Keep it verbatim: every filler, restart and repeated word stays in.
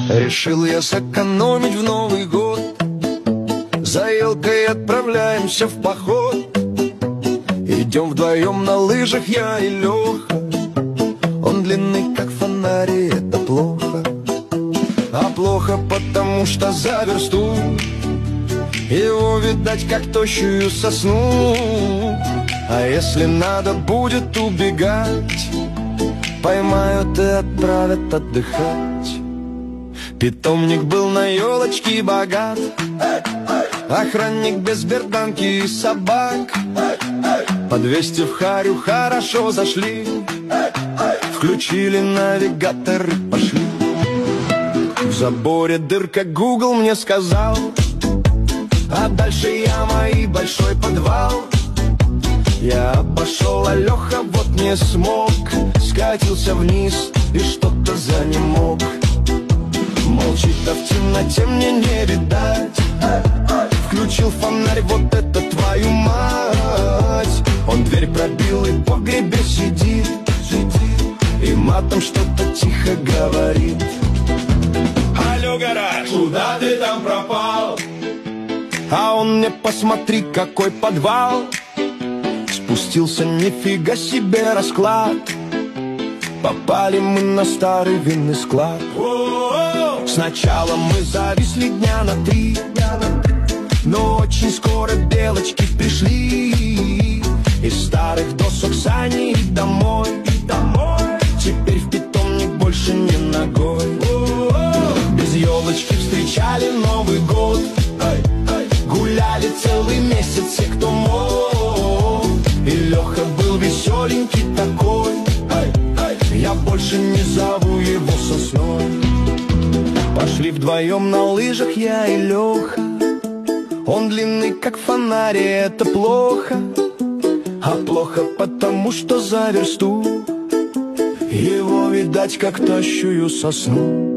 Решил я сэкономить в Новый год. За елкой отправляемся в поход. Идем вдвоем на лыжах я и Леха. Он длинный как фонарь, и это плохо. А плохо потому что за версту его видать как тощую сосну. А если надо будет убегать, поймают и отправят отдыхать. Питомник был на елочке богат. Охранник без берданки и собак. По двести в харю хорошо зашли. Включили навигатор и пошли. В заборе дырка, Google мне сказал, а дальше яма и большой подвал. Я обошел, а Леха вот не смог. Скатился вниз и что-то занемог. Молчит, а в темноте мне не видать. Включил фонарь, вот это твою мать. Он дверь пробил и в погребе сидит, и матом что-то тихо говорит. Алло, гараж, куда ты там пропал? А он мне: посмотри, какой подвал. Спустился, нифига себе расклад. Попали мы на старый винный склад. Сначала мы зависли дня на три, но очень скоро белочки пришли. Из старых досок сани и домой, и домой. Теперь в питомник больше не ногой. Без елочки встречали Новый год. Гуляли целый месяц все, кто мог. И Леха был веселенький такой. Я больше не зову его сосной. Пошли вдвоем на лыжах я и Леха. Он длинный как фонарь, и это плохо. А плохо потому что за версту его видать как тощую сосну.